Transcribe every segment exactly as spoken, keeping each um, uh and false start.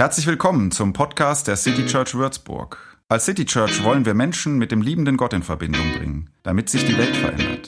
Herzlich willkommen zum Podcast der City Church Würzburg. Als City Church wollen wir Menschen mit dem liebenden Gott in Verbindung bringen, damit sich die Welt verändert.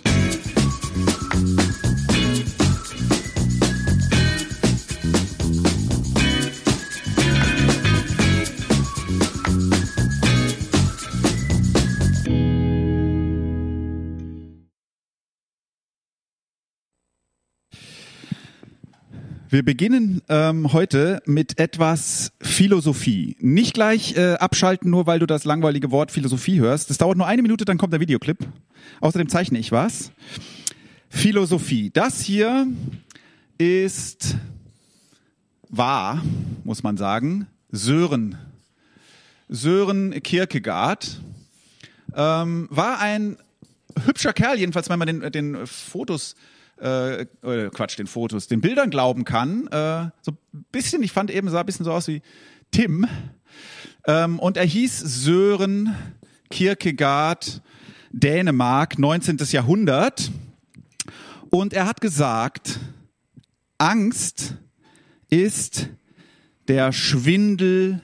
Wir beginnen ähm, heute mit etwas Philosophie. Nicht gleich äh, abschalten, nur weil du das langweilige Wort Philosophie hörst. Das dauert nur eine Minute, dann kommt der Videoclip. Außerdem zeichne ich was. Philosophie. Das hier ist wahr, muss man sagen. Sören. Sören Kierkegaard ähm, war ein hübscher Kerl, jedenfalls wenn man den, den Fotos Äh, Quatsch, den Fotos, den Bildern glauben kann. Äh, so ein bisschen, ich fand eben, sah ein bisschen so aus wie Tim. Ähm, und er hieß Søren Kierkegaard, Dänemark, neunzehntes Jahrhundert. Und er hat gesagt, Angst ist der Schwindel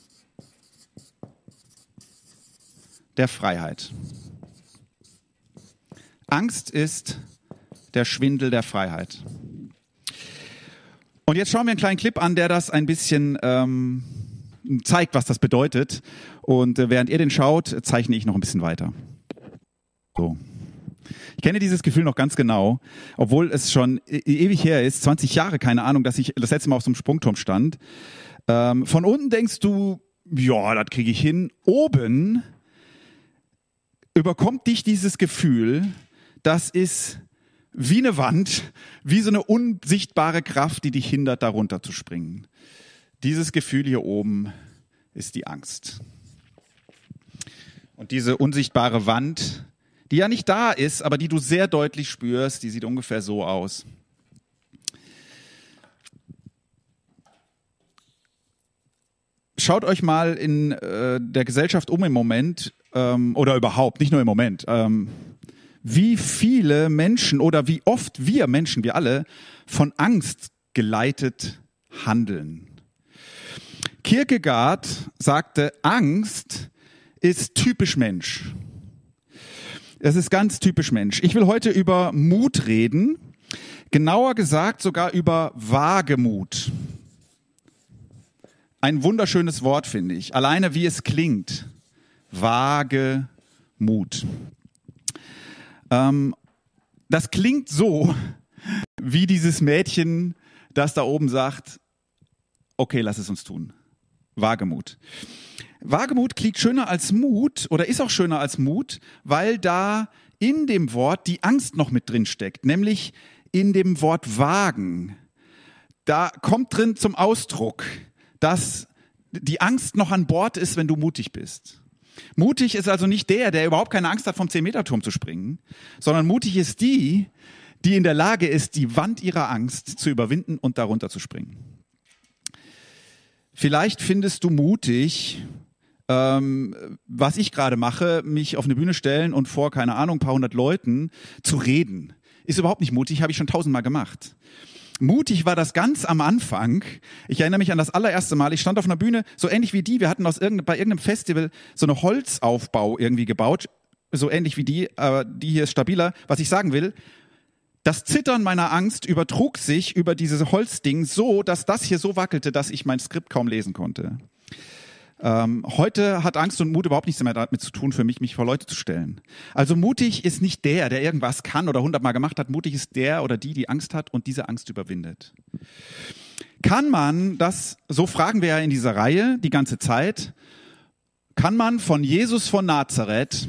der Freiheit. Angst ist der Schwindel der Freiheit. Und jetzt schauen wir einen kleinen Clip an, der das ein bisschen ähm, zeigt, was das bedeutet. Und äh, während ihr den schaut, zeichne ich noch ein bisschen weiter. So. Ich kenne dieses Gefühl noch ganz genau, obwohl es schon e- ewig her ist, zwanzig Jahre, keine Ahnung, dass ich das letzte Mal auf so einem Sprungturm stand. Ähm, von unten denkst du, ja, das kriege ich hin. Oben überkommt dich dieses Gefühl, das ist wie eine Wand, wie so eine unsichtbare Kraft, die dich hindert, da runter zu springen. Dieses Gefühl hier oben ist die Angst. Und diese unsichtbare Wand, die ja nicht da ist, aber die du sehr deutlich spürst, die sieht ungefähr so aus. Schaut euch mal in äh, der Gesellschaft um im Moment, ähm, oder überhaupt, nicht nur im Moment, ähm, wie viele Menschen oder wie oft wir Menschen, wir alle, von Angst geleitet handeln. Kierkegaard sagte, Angst ist typisch Mensch. Es ist ganz typisch Mensch. Ich will heute über Mut reden, genauer gesagt sogar über Wagemut. Ein wunderschönes Wort, finde ich. Alleine wie es klingt. Wagemut. Ähm, das klingt so, wie dieses Mädchen, das da oben sagt, okay, lass es uns tun. Wagemut. Wagemut klingt schöner als Mut oder ist auch schöner als Mut, weil da in dem Wort die Angst noch mit drin steckt, nämlich in dem Wort wagen. Da kommt drin zum Ausdruck, dass die Angst noch an Bord ist, wenn du mutig bist. Mutig ist also nicht der, der überhaupt keine Angst hat, vom zehn-Meter-Turm zu springen, sondern mutig ist die, die in der Lage ist, die Wand ihrer Angst zu überwinden und darunter zu springen. Vielleicht findest du mutig, ähm, was ich gerade mache, mich auf eine Bühne stellen und vor, keine Ahnung, ein paar hundert Leuten zu reden. Ist überhaupt nicht mutig, habe ich schon tausendmal gemacht. Mutig war das ganz am Anfang. Ich erinnere mich an das allererste Mal. Ich stand auf einer Bühne, so ähnlich wie die. Wir hatten aus irgendeinem, bei irgendeinem Festival so eine Holzaufbau irgendwie gebaut. So ähnlich wie die, aber die hier ist stabiler. Was ich sagen will, das Zittern meiner Angst übertrug sich über dieses Holzding so, dass das hier so wackelte, dass ich mein Skript kaum lesen konnte. Ähm, heute hat Angst und Mut überhaupt nichts mehr damit zu tun, für mich, mich vor Leute zu stellen. Also mutig ist nicht der, der irgendwas kann oder hundertmal gemacht hat. Mutig ist der oder die, die Angst hat und diese Angst überwindet. Kann man das, so fragen wir ja in dieser Reihe die ganze Zeit, kann man von Jesus von Nazareth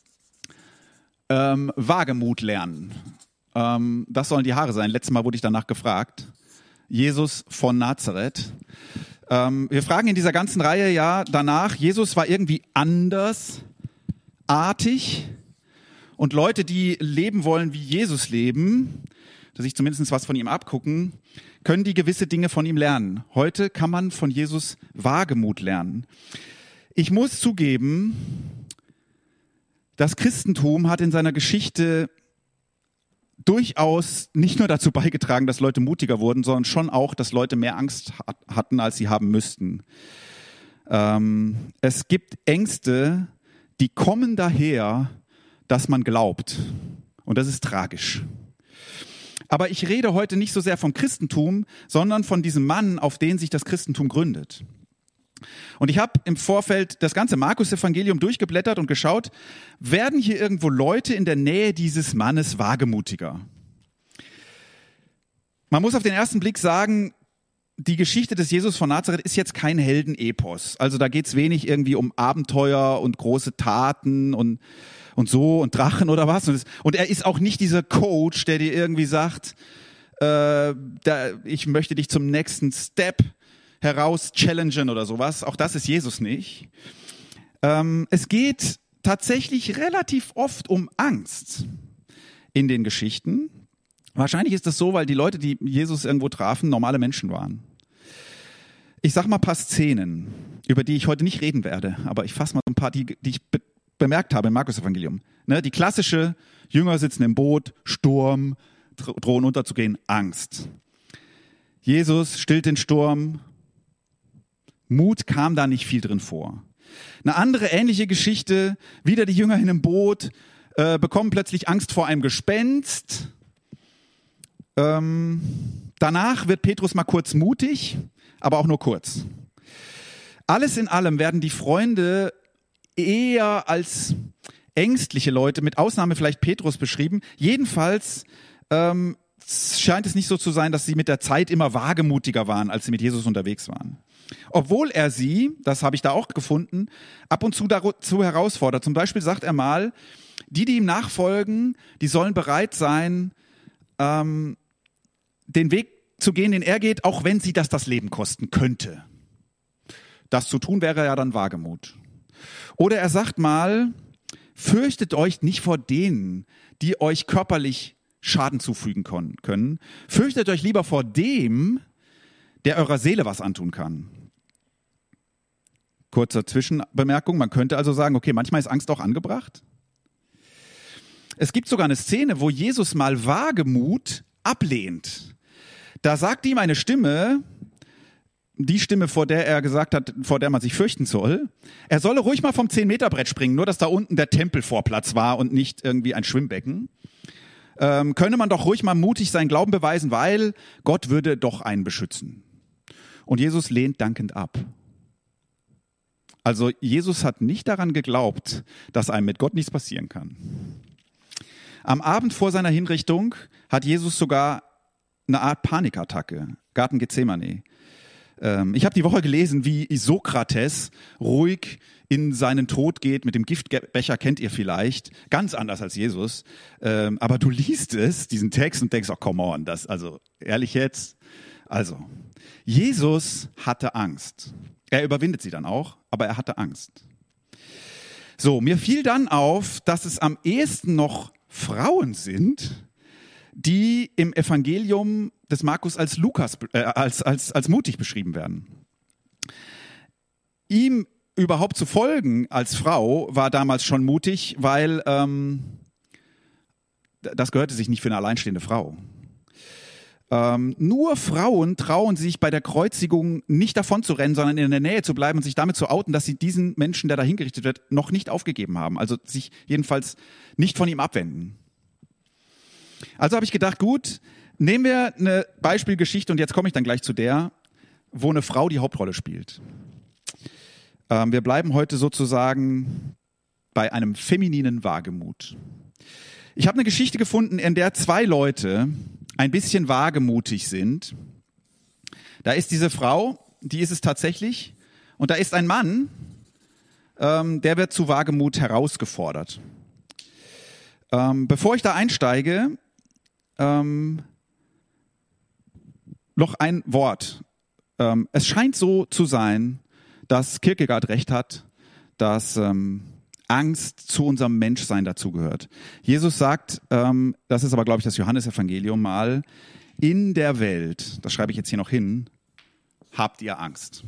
ähm, Wagemut lernen? Ähm, das sollen die Haare sein. Letztes Mal wurde ich danach gefragt. Jesus von Nazareth. Ähm, wir fragen in dieser ganzen Reihe ja danach, Jesus war irgendwie andersartig und Leute, die leben wollen, wie Jesus leben, dass sich zumindest was von ihm abgucken, können die gewisse Dinge von ihm lernen. Heute kann man von Jesus Wagemut lernen. Ich muss zugeben, das Christentum hat in seiner Geschichte durchaus nicht nur dazu beigetragen, dass Leute mutiger wurden, sondern schon auch, dass Leute mehr Angst hat, hatten, als sie haben müssten. Ähm, es gibt Ängste, die kommen daher, dass man glaubt. Und das ist tragisch. Aber ich rede heute nicht so sehr vom Christentum, sondern von diesem Mann, auf den sich das Christentum gründet. Und ich habe im Vorfeld das ganze Markus-Evangelium durchgeblättert und geschaut, werden hier irgendwo Leute in der Nähe dieses Mannes wagemutiger? Man muss auf den ersten Blick sagen, die Geschichte des Jesus von Nazareth ist jetzt kein Heldenepos. Also da geht es wenig irgendwie um Abenteuer und große Taten und, und so und Drachen oder was. Und, das, und er ist auch nicht dieser Coach, der dir irgendwie sagt, äh, da, ich möchte dich zum nächsten Step heraus challengen oder sowas. Auch das ist Jesus nicht. Ähm, es geht tatsächlich relativ oft um Angst in den Geschichten. Wahrscheinlich ist das so, weil die Leute, die Jesus irgendwo trafen, normale Menschen waren. Ich sag mal ein paar Szenen, über die ich heute nicht reden werde, aber ich fasse mal ein paar, die, die ich be- bemerkt habe im Markus-Evangelium. Ne, die klassische, Jünger sitzen im Boot, Sturm, drohen unterzugehen, Angst. Jesus stillt den Sturm, Mut kam da nicht viel drin vor. Eine andere ähnliche Geschichte, wieder die Jünger in einem Boot, äh, bekommen plötzlich Angst vor einem Gespenst. Ähm, danach wird Petrus mal kurz mutig, aber auch nur kurz. Alles in allem werden die Freunde eher als ängstliche Leute, mit Ausnahme vielleicht Petrus, beschrieben. Jedenfalls ähm, scheint es nicht so zu sein, dass sie mit der Zeit immer wagemutiger waren, als sie mit Jesus unterwegs waren. Obwohl er sie, das habe ich da auch gefunden, ab und zu dazu herausfordert. Zum Beispiel sagt er mal, die, die ihm nachfolgen, die sollen bereit sein, ähm, den Weg zu gehen, den er geht, auch wenn sie das das Leben kosten könnte. Das zu tun wäre ja dann Wagemut. Oder er sagt mal, fürchtet euch nicht vor denen, die euch körperlich Schaden zufügen können. Fürchtet euch lieber vor dem, der eurer Seele was antun kann. Kurze Zwischenbemerkung, man könnte also sagen, okay, manchmal ist Angst auch angebracht. Es gibt sogar eine Szene, wo Jesus mal Wagemut ablehnt. Da sagt ihm eine Stimme, die Stimme, vor der er gesagt hat, vor der man sich fürchten soll, er solle ruhig mal vom zehn-Meter-Brett springen, nur dass da unten der Tempelvorplatz war und nicht irgendwie ein Schwimmbecken. Ähm, könne man doch ruhig mal mutig seinen Glauben beweisen, weil Gott würde doch einen beschützen. Und Jesus lehnt dankend ab. Also Jesus hat nicht daran geglaubt, dass einem mit Gott nichts passieren kann. Am Abend vor seiner Hinrichtung hat Jesus sogar eine Art Panikattacke, Garten Gethsemane. Ähm, ich habe die Woche gelesen, wie Sokrates ruhig in seinen Tod geht mit dem Giftbecher, kennt ihr vielleicht, ganz anders als Jesus. Ähm, aber du liest es, diesen Text, und denkst, oh, come on, das, also ehrlich jetzt. Also, Jesus hatte Angst. Er überwindet sie dann auch, aber er hatte Angst. So, mir fiel dann auf, dass es am ehesten noch Frauen sind, die im Evangelium des Markus als Lukas, äh, als, als, als mutig beschrieben werden. Ihm überhaupt zu folgen als Frau war damals schon mutig, weil ähm, das gehörte sich nicht für eine alleinstehende Frau. Ähm, nur Frauen trauen sich bei der Kreuzigung nicht davon zu rennen, sondern in der Nähe zu bleiben und sich damit zu outen, dass sie diesen Menschen, der da hingerichtet wird, noch nicht aufgegeben haben. Also sich jedenfalls nicht von ihm abwenden. Also habe ich gedacht, gut, nehmen wir eine Beispielgeschichte, und jetzt komme ich dann gleich zu der, wo eine Frau die Hauptrolle spielt. Ähm, wir bleiben heute sozusagen bei einem femininen Wagemut. Ich habe eine Geschichte gefunden, in der zwei Leute ein bisschen wagemutig sind. Da ist diese Frau, die ist es tatsächlich, und da ist ein Mann, ähm, der wird zu Wagemut herausgefordert. Ähm, bevor ich da einsteige, ähm, noch ein Wort. Ähm, es scheint so zu sein, dass Kierkegaard recht hat, dass ähm, Angst zu unserem Menschsein dazugehört. Jesus sagt, ähm, das ist aber, glaube ich, das Johannesevangelium mal, in der Welt, das schreibe ich jetzt hier noch hin, habt ihr Angst.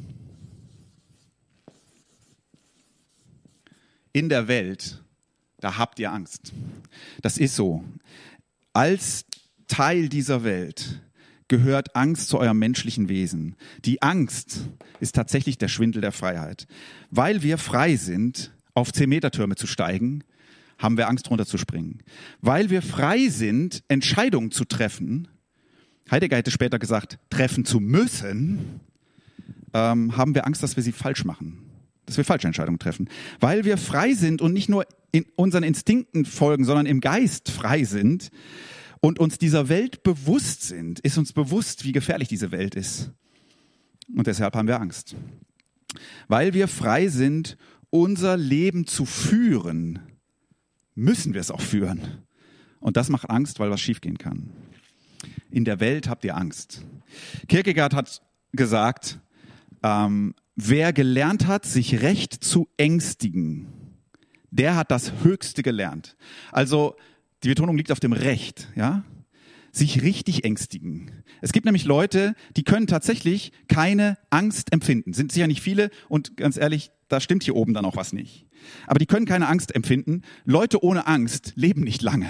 In der Welt, da habt ihr Angst. Das ist so. Als Teil dieser Welt gehört Angst zu eurem menschlichen Wesen. Die Angst ist tatsächlich der Schwindel der Freiheit. Weil wir frei sind, auf zehn-Meter-Türme zu steigen, haben wir Angst, runterzuspringen. Weil wir frei sind, Entscheidungen zu treffen, Heidegger hätte später gesagt, treffen zu müssen, ähm, haben wir Angst, dass wir sie falsch machen. Dass wir falsche Entscheidungen treffen. Weil wir frei sind und nicht nur in unseren Instinkten folgen, sondern im Geist frei sind und uns dieser Welt bewusst sind, ist uns bewusst, wie gefährlich diese Welt ist. Und deshalb haben wir Angst. Weil wir frei sind, unser Leben zu führen, müssen wir es auch führen. Und das macht Angst, weil was schiefgehen kann. In der Welt habt ihr Angst. Kierkegaard hat gesagt, ähm, wer gelernt hat, sich recht zu ängstigen, der hat das Höchste gelernt. Also die Betonung liegt auf dem Recht, ja? Sich richtig ängstigen. Es gibt nämlich Leute, die können tatsächlich keine Angst empfinden. Sind sicher nicht viele und ganz ehrlich, da stimmt hier oben dann auch was nicht. Aber die können keine Angst empfinden. Leute ohne Angst leben nicht lange.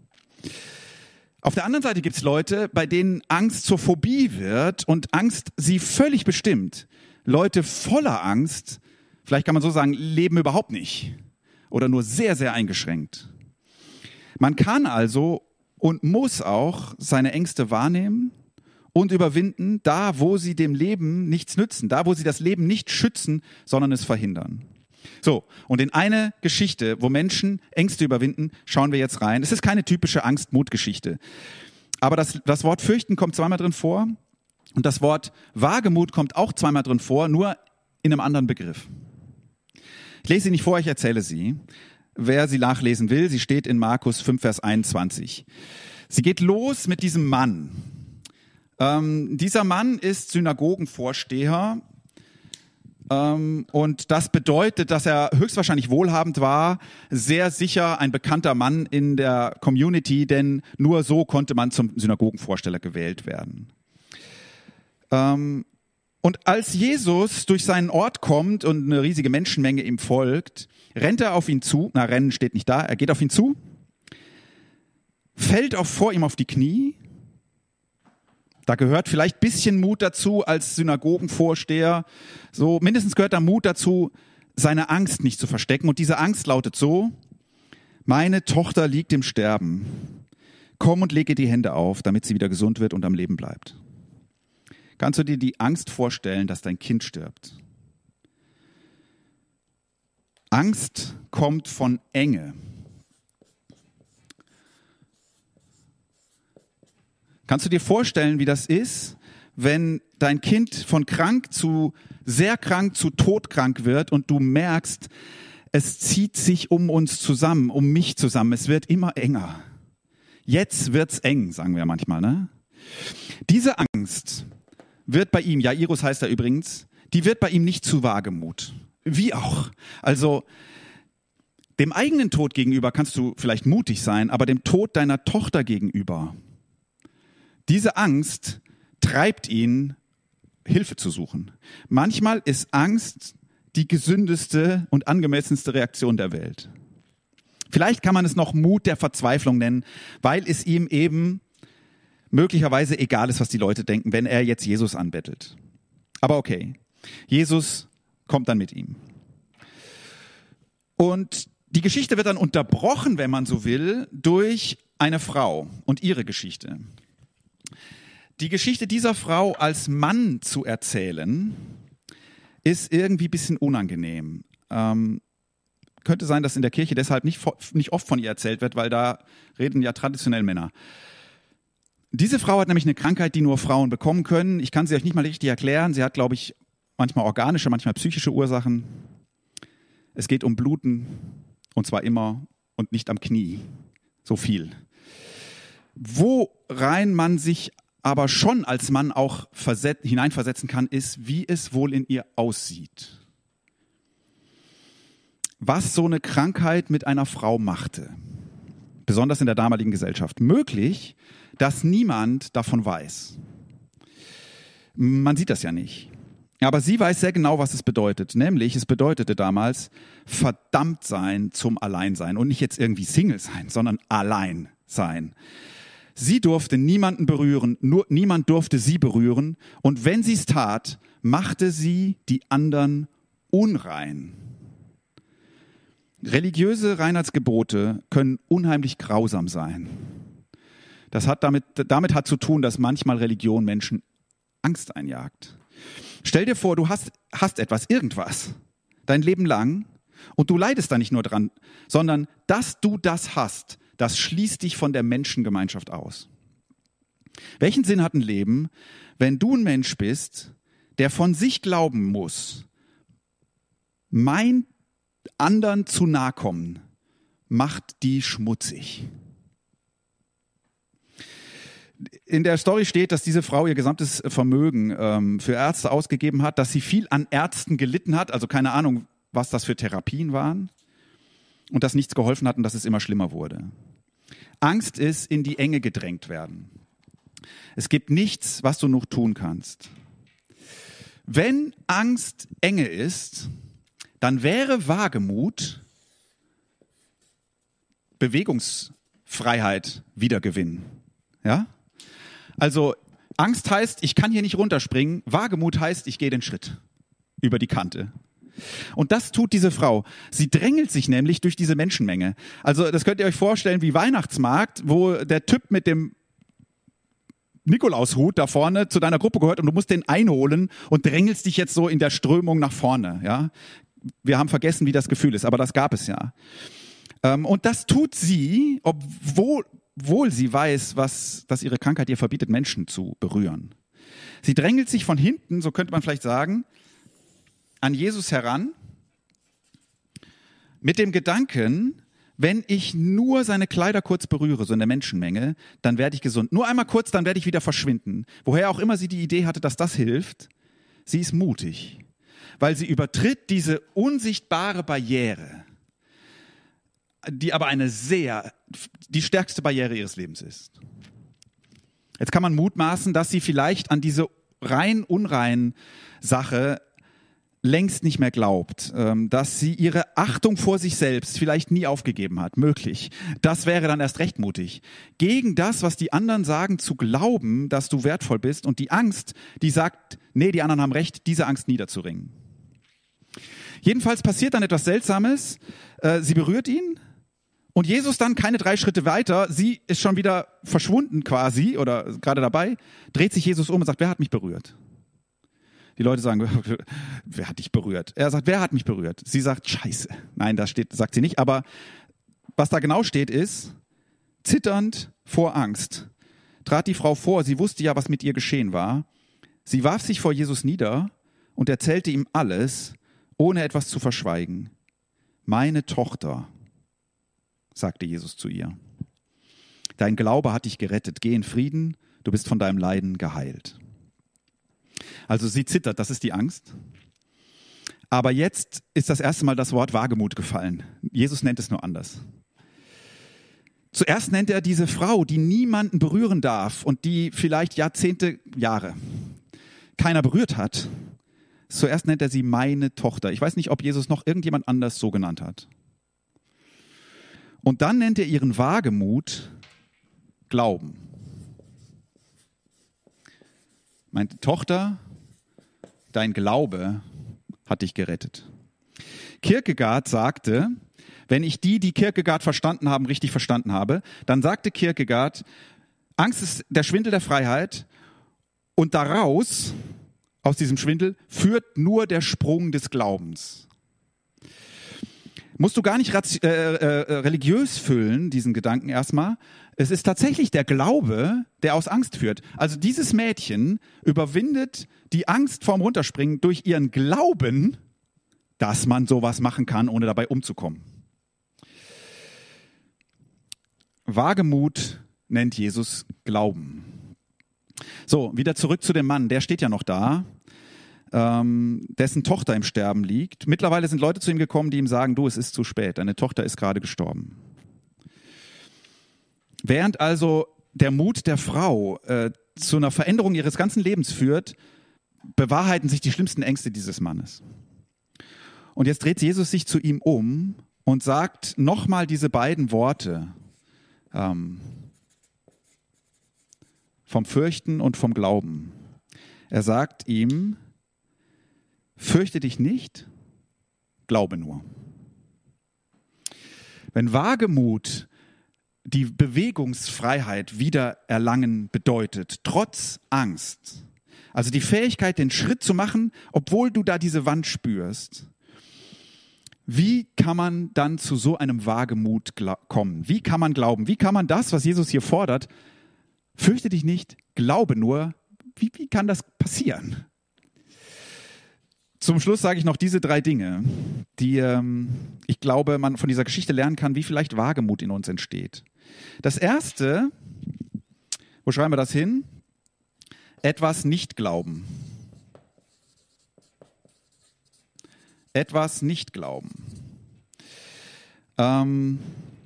Auf der anderen Seite gibt es Leute, bei denen Angst zur Phobie wird und Angst sie völlig bestimmt. Leute voller Angst, vielleicht kann man so sagen, leben überhaupt nicht oder nur sehr, sehr eingeschränkt. Man kann also und muss auch seine Ängste wahrnehmen und überwinden, da wo sie dem Leben nichts nützen, da wo sie das Leben nicht schützen, sondern es verhindern. So, und in eine Geschichte, wo Menschen Ängste überwinden, schauen wir jetzt rein. Es ist keine typische Angst-Mut-Geschichte. Aber das, das Wort fürchten kommt zweimal drin vor und das Wort Wagemut kommt auch zweimal drin vor, nur in einem anderen Begriff. Ich lese sie nicht vor, ich erzähle sie. Wer sie nachlesen will, sie steht in Markus fünf, Vers einundzwanzig. Sie geht los mit diesem Mann. Ähm, dieser Mann ist Synagogenvorsteher. Ähm, und das bedeutet, dass er höchstwahrscheinlich wohlhabend war, sehr sicher ein bekannter Mann in der Community, denn nur so konnte man zum Synagogenvorsteher gewählt werden. Ähm, und als Jesus durch seinen Ort kommt und eine riesige Menschenmenge ihm folgt, rennt er auf ihn zu, na, rennen steht nicht da, er geht auf ihn zu, fällt auch vor ihm auf die Knie. Da gehört vielleicht ein bisschen Mut dazu als Synagogenvorsteher. So, mindestens gehört da Mut dazu, seine Angst nicht zu verstecken. Und diese Angst lautet so: Meine Tochter liegt im Sterben. Komm und lege die Hände auf, damit sie wieder gesund wird und am Leben bleibt. Kannst du dir die Angst vorstellen, dass dein Kind stirbt? Angst kommt von Enge. Kannst du dir vorstellen, wie das ist, wenn dein Kind von krank zu sehr krank zu todkrank wird und du merkst, es zieht sich um uns zusammen, um mich zusammen. Es wird immer enger. Jetzt wird's eng, sagen wir manchmal, ne? Diese Angst wird bei ihm, Jairus heißt er übrigens, die wird bei ihm nicht zu Wagemut. Wie auch. Also dem eigenen Tod gegenüber kannst du vielleicht mutig sein, aber dem Tod deiner Tochter gegenüber, diese Angst treibt ihn, Hilfe zu suchen. Manchmal ist Angst die gesündeste und angemessenste Reaktion der Welt. Vielleicht kann man es noch Mut der Verzweiflung nennen, weil es ihm eben möglicherweise egal ist, was die Leute denken, wenn er jetzt Jesus anbettelt. Aber okay, Jesus kommt dann mit ihm. Und die Geschichte wird dann unterbrochen, wenn man so will, durch eine Frau und ihre Geschichte. Die Geschichte dieser Frau als Mann zu erzählen, ist irgendwie ein bisschen unangenehm. Ähm, könnte sein, dass in der Kirche deshalb nicht, nicht oft von ihr erzählt wird, weil da reden ja traditionell Männer. Diese Frau hat nämlich eine Krankheit, die nur Frauen bekommen können. Ich kann sie euch nicht mal richtig erklären. Sie hat, glaube ich, manchmal organische, manchmal psychische Ursachen. Es geht um Bluten, und zwar immer und nicht am Knie. So viel. Worein man sich aber schon als Mann auch verset- hineinversetzen kann, ist, wie es wohl in ihr aussieht. Was so eine Krankheit mit einer Frau machte. Besonders in der damaligen Gesellschaft. Möglich, dass niemand davon weiß. Man sieht das ja nicht. Aber sie weiß sehr genau, was es bedeutet. Nämlich, es bedeutete damals verdammt sein zum Alleinsein. Und nicht jetzt irgendwie Single sein, sondern allein sein. Sie durfte niemanden berühren, nur niemand durfte sie berühren. Und wenn sie es tat, machte sie die anderen unrein. Religiöse Reinheitsgebote können unheimlich grausam sein. Das hat damit, damit hat zu tun, dass manchmal Religion Menschen Angst einjagt. Stell dir vor, du hast, hast etwas, irgendwas, dein Leben lang, und du leidest da nicht nur dran, sondern dass du das hast, das schließt dich von der Menschengemeinschaft aus. Welchen Sinn hat ein Leben, wenn du ein Mensch bist, der von sich glauben muss, mein anderen zu nahe kommen, macht die schmutzig? In der Story steht, dass diese Frau ihr gesamtes Vermögen ähm, für Ärzte ausgegeben hat, dass sie viel an Ärzten gelitten hat, also keine Ahnung, was das für Therapien waren, und dass nichts geholfen hat und dass es immer schlimmer wurde. Angst ist in die Enge gedrängt werden. Es gibt nichts, was du noch tun kannst. Wenn Angst Enge ist, dann wäre Wagemut Bewegungsfreiheit wiedergewinnen. Ja? Also Angst heißt, ich kann hier nicht runterspringen. Wagemut heißt, ich gehe den Schritt über die Kante. Und das tut diese Frau. Sie drängelt sich nämlich durch diese Menschenmenge. Also das könnt ihr euch vorstellen wie Weihnachtsmarkt, wo der Typ mit dem Nikolaushut da vorne zu deiner Gruppe gehört und du musst den einholen und drängelst dich jetzt so in der Strömung nach vorne. Ja? Wir haben vergessen, wie das Gefühl ist, aber das gab es ja. Und das tut sie, obwohl, obwohl sie weiß, was, dass ihre Krankheit ihr verbietet, Menschen zu berühren. Sie drängelt sich von hinten, so könnte man vielleicht sagen, an Jesus heran, mit dem Gedanken, wenn ich nur seine Kleider kurz berühre, so in der Menschenmenge, dann werde ich gesund. Nur einmal kurz, dann werde ich wieder verschwinden. Woher auch immer sie die Idee hatte, dass das hilft, sie ist mutig, weil sie übertritt diese unsichtbare Barriere, die aber eine sehr, die stärkste Barriere ihres Lebens ist. Jetzt kann man mutmaßen, dass sie vielleicht an diese rein unrein Sache längst nicht mehr glaubt, dass sie ihre Achtung vor sich selbst vielleicht nie aufgegeben hat. Möglich. Das wäre dann erst recht mutig. Gegen das, was die anderen sagen, zu glauben, dass du wertvoll bist, und die Angst, die sagt, nee, die anderen haben recht, diese Angst niederzuringen. Jedenfalls passiert dann etwas Seltsames. Sie berührt ihn und Jesus dann keine drei Schritte weiter, sie ist schon wieder verschwunden quasi oder gerade dabei, dreht sich Jesus um und sagt, wer hat mich berührt? Die Leute sagen, wer hat dich berührt? Er sagt, wer hat mich berührt? Sie sagt, Scheiße. Nein, das steht, sagt sie nicht. Aber was da genau steht ist, zitternd vor Angst trat die Frau vor. Sie wusste ja, was mit ihr geschehen war. Sie warf sich vor Jesus nieder und erzählte ihm alles, ohne etwas zu verschweigen. Meine Tochter, sagte Jesus zu ihr, dein Glaube hat dich gerettet. Geh in Frieden, du bist von deinem Leiden geheilt. Also sie zittert, das ist die Angst. Aber jetzt ist das erste Mal das Wort Wagemut gefallen. Jesus nennt es nur anders. Zuerst nennt er diese Frau, die niemanden berühren darf und die vielleicht Jahrzehnte, Jahre keiner berührt hat. Zuerst nennt er sie meine Tochter. Ich weiß nicht, ob Jesus noch irgendjemand anders so genannt hat. Und dann nennt er ihren Wagemut Glauben. Meine Tochter, dein Glaube hat dich gerettet. Kierkegaard sagte, wenn ich die, die Kierkegaard verstanden haben, richtig verstanden habe, dann sagte Kierkegaard, Angst ist der Schwindel der Freiheit und daraus, aus diesem Schwindel, führt nur der Sprung des Glaubens. Musst du gar nicht rat- äh, äh, religiös füllen, diesen Gedanken erstmal. Es ist tatsächlich der Glaube, der aus Angst führt. Also dieses Mädchen überwindet die Angst vorm Runterspringen durch ihren Glauben, dass man sowas machen kann, ohne dabei umzukommen. Wagemut nennt Jesus Glauben. So, wieder zurück zu dem Mann. Der steht ja noch da, ähm, dessen Tochter im Sterben liegt. Mittlerweile sind Leute zu ihm gekommen, die ihm sagen, du, es ist zu spät, deine Tochter ist gerade gestorben. Während also der Mut der Frau äh, zu einer Veränderung ihres ganzen Lebens führt, bewahrheiten sich die schlimmsten Ängste dieses Mannes. Und jetzt dreht Jesus sich zu ihm um und sagt nochmal diese beiden Worte. Ähm, vom Fürchten und vom Glauben. Er sagt ihm, fürchte dich nicht, glaube nur. Wenn Wagemut die Bewegungsfreiheit wieder erlangen bedeutet, trotz Angst, also die Fähigkeit, den Schritt zu machen, obwohl du da diese Wand spürst, wie kann man dann zu so einem Wagemut kommen? Wie kann man glauben? Wie kann man das, was Jesus hier fordert, fürchte dich nicht, glaube nur, wie, wie kann das passieren? Zum Schluss sage ich noch diese drei Dinge, die ähm, ich glaube, man von dieser Geschichte lernen kann, wie vielleicht Wagemut in uns entsteht. Das erste, wo schreiben wir das hin? Etwas nicht glauben. Etwas nicht glauben. Ähm,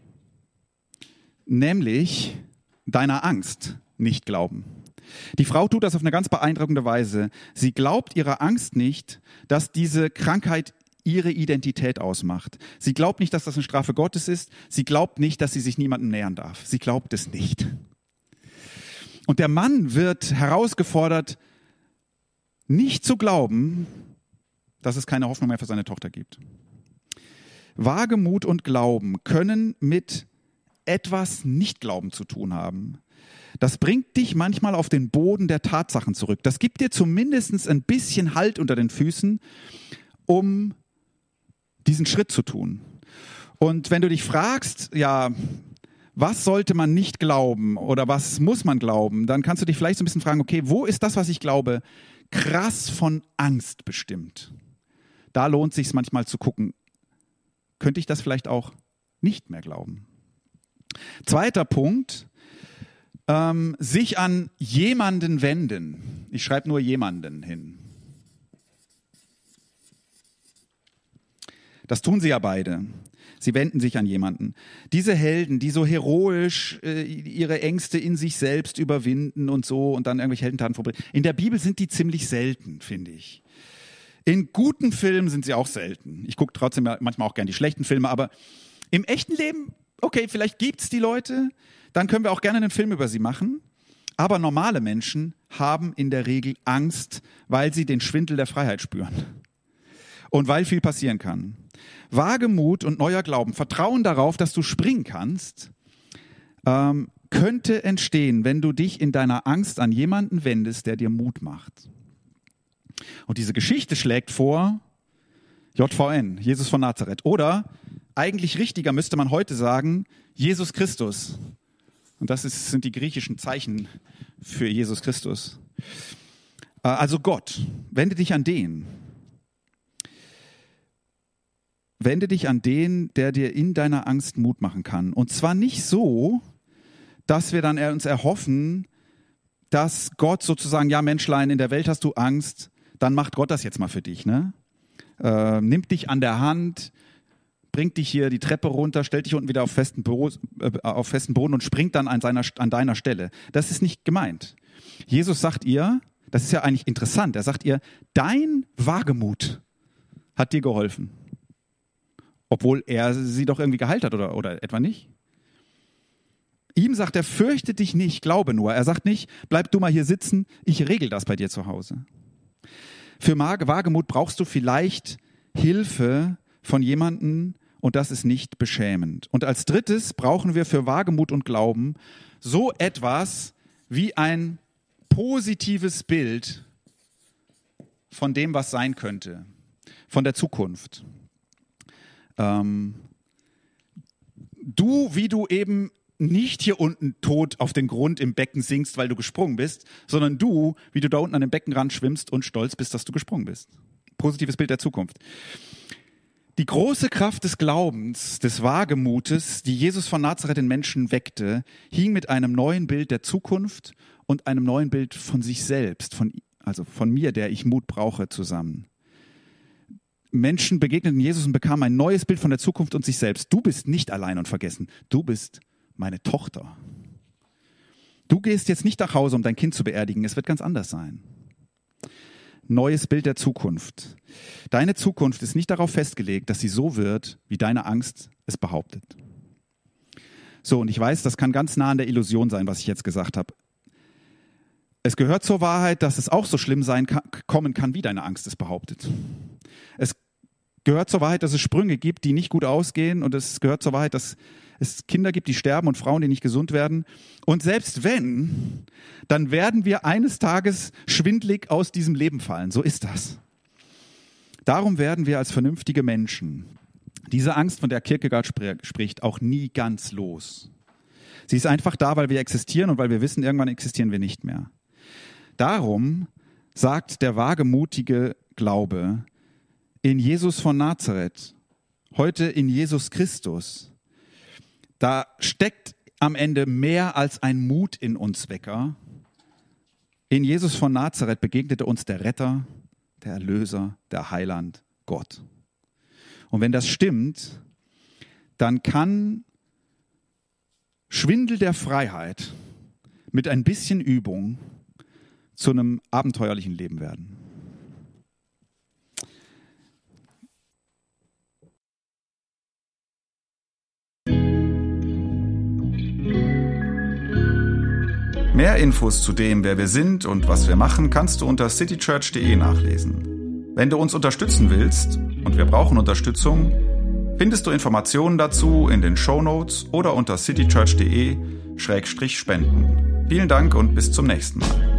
nämlich deiner Angst nicht glauben. Die Frau tut das auf eine ganz beeindruckende Weise. Sie glaubt ihrer Angst nicht, dass diese Krankheit ihre Identität ausmacht. Sie glaubt nicht, dass das eine Strafe Gottes ist. Sie glaubt nicht, dass sie sich niemandem nähern darf. Sie glaubt es nicht. Und der Mann wird herausgefordert, nicht zu glauben, dass es keine Hoffnung mehr für seine Tochter gibt. Wagemut und Glauben können mit etwas Nichtglauben zu tun haben. Das bringt dich manchmal auf den Boden der Tatsachen zurück. Das gibt dir zumindest ein bisschen Halt unter den Füßen, um diesen Schritt zu tun. Und wenn du dich fragst, ja, was sollte man nicht glauben oder was muss man glauben, dann kannst du dich vielleicht so ein bisschen fragen, okay, wo ist das, was ich glaube, krass von Angst bestimmt? Da lohnt es sich manchmal zu gucken, könnte ich das vielleicht auch nicht mehr glauben? Zweiter Punkt, ähm, sich an jemanden wenden. Ich schreibe nur jemanden hin. Das tun sie ja beide. Sie wenden sich an jemanden. Diese Helden, die so heroisch äh, ihre Ängste in sich selbst überwinden und so und dann irgendwelche Heldentaten vorbringen. In der Bibel sind die ziemlich selten, finde ich. In guten Filmen sind sie auch selten. Ich gucke trotzdem manchmal auch gerne die schlechten Filme, aber im echten Leben, okay, vielleicht gibt es die Leute, dann können wir auch gerne einen Film über sie machen. Aber normale Menschen haben in der Regel Angst, weil sie den Schwindel der Freiheit spüren. Und weil viel passieren kann. Wagemut und neuer Glauben, Vertrauen darauf, dass du springen kannst, ähm, könnte entstehen, wenn du dich in deiner Angst an jemanden wendest, der dir Mut macht. Und diese Geschichte schlägt vor J V N, Jesus von Nazareth. Oder eigentlich richtiger müsste man heute sagen, Jesus Christus. Und das ist, sind die griechischen Zeichen für Jesus Christus. Äh, also Gott, wende dich an den. Wende dich an den, der dir in deiner Angst Mut machen kann. Und zwar nicht so, dass wir dann uns erhoffen, dass Gott sozusagen, ja Menschlein, in der Welt hast du Angst, dann macht Gott das jetzt mal für dich. Ne? Äh, nimmt dich an der Hand, bringt dich hier die Treppe runter, stellt dich unten wieder auf festen, Bo- äh, auf festen Boden und springt dann an, seiner, an deiner Stelle. Das ist nicht gemeint. Jesus sagt ihr, das ist ja eigentlich interessant, er sagt ihr, dein Wagemut hat dir geholfen. Obwohl er sie doch irgendwie geheilt hat oder, oder etwa nicht. Ihm sagt er, fürchte dich nicht, glaube nur. Er sagt nicht, bleib du mal hier sitzen, ich regel das bei dir zu Hause. Für Wagemut brauchst du vielleicht Hilfe von jemandem und das ist nicht beschämend. Und als drittes brauchen wir für Wagemut und Glauben so etwas wie ein positives Bild von dem, was sein könnte, von der Zukunft. Ähm, du, wie du eben nicht hier unten tot auf den Grund im Becken sinkst, weil du gesprungen bist, sondern du, wie du da unten an dem Beckenrand schwimmst und stolz bist, dass du gesprungen bist. Positives Bild der Zukunft. Die große Kraft des Glaubens, des Wagemutes, die Jesus von Nazareth in Menschen weckte, hing mit einem neuen Bild der Zukunft und einem neuen Bild von sich selbst, von, also von mir, der ich Mut brauche, zusammen. Menschen begegneten Jesus und bekamen ein neues Bild von der Zukunft und sich selbst. Du bist nicht allein und vergessen. Du bist meine Tochter. Du gehst jetzt nicht nach Hause, um dein Kind zu beerdigen. Es wird ganz anders sein. Neues Bild der Zukunft. Deine Zukunft ist nicht darauf festgelegt, dass sie so wird, wie deine Angst es behauptet. So, und ich weiß, das kann ganz nah an der Illusion sein, was ich jetzt gesagt habe. Es gehört zur Wahrheit, dass es auch so schlimm sein kann, kommen kann, wie deine Angst es behauptet. Es gehört zur Wahrheit, dass es Sprünge gibt, die nicht gut ausgehen. Und es gehört zur Wahrheit, dass es Kinder gibt, die sterben und Frauen, die nicht gesund werden. Und selbst wenn, dann werden wir eines Tages schwindlig aus diesem Leben fallen. So ist das. Darum werden wir als vernünftige Menschen diese Angst, von der Kierkegaard spricht, auch nie ganz los. Sie ist einfach da, weil wir existieren und weil wir wissen, irgendwann existieren wir nicht mehr. Darum sagt der wagemutige Glaube in Jesus von Nazareth, heute in Jesus Christus, da steckt am Ende mehr als ein Mut in uns Wecker. In Jesus von Nazareth begegnete uns der Retter, der Erlöser, der Heiland, Gott. Und wenn das stimmt, dann kann Schwindel der Freiheit mit ein bisschen Übung zu einem abenteuerlichen Leben werden. Mehr Infos zu dem, wer wir sind und was wir machen, kannst du unter citychurch punkt de nachlesen. Wenn du uns unterstützen willst, und wir brauchen Unterstützung, findest du Informationen dazu in den Shownotes oder unter citychurch punkt de Schrägstrich spenden. Vielen Dank und bis zum nächsten Mal.